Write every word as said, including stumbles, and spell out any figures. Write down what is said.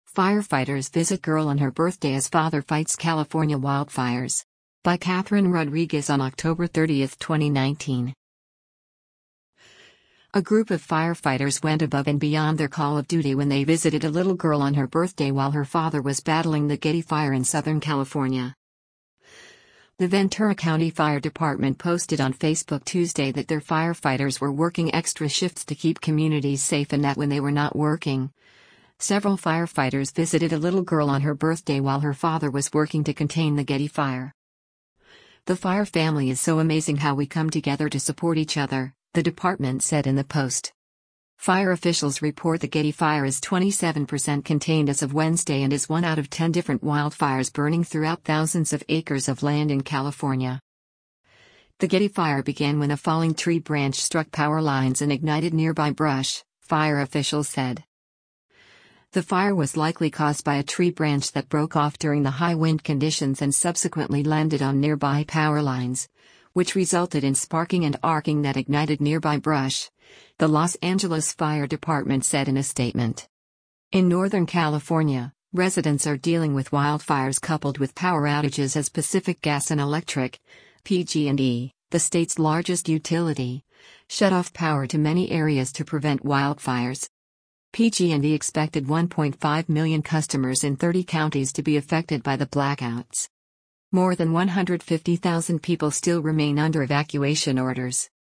Firefighters visit girl on her birthday as father fights California wildfires. By Catherine Rodriguez on October thirtieth, twenty nineteen. A group of firefighters went above and beyond their call of duty when they visited a little girl on her birthday while her father was battling the Getty Fire in Southern California. The Ventura County Fire Department posted on Facebook Tuesday that their firefighters were working extra shifts to keep communities safe and that when they were not working, several firefighters visited a little girl on her birthday while her father was working to contain the Getty Fire. "The Fire family is so amazing how we come together to support each other," the department said in the post. Fire officials report the Getty Fire is twenty-seven percent contained as of Wednesday and is one out of ten different wildfires burning throughout thousands of acres of land in California. The Getty Fire began when a falling tree branch struck power lines and ignited nearby brush, fire officials said. The fire was likely caused by a tree branch that broke off during the high wind conditions and subsequently landed on nearby power lines, which resulted in sparking and arcing that ignited nearby brush, the Los Angeles Fire Department said in a statement. In Northern California, residents are dealing with wildfires coupled with power outages as Pacific Gas and Electric, P G and E, the state's largest utility, shut off power to many areas to prevent wildfires. P G and E expected one point five million customers in thirty counties to be affected by the blackouts. More than one hundred fifty thousand people still remain under evacuation orders.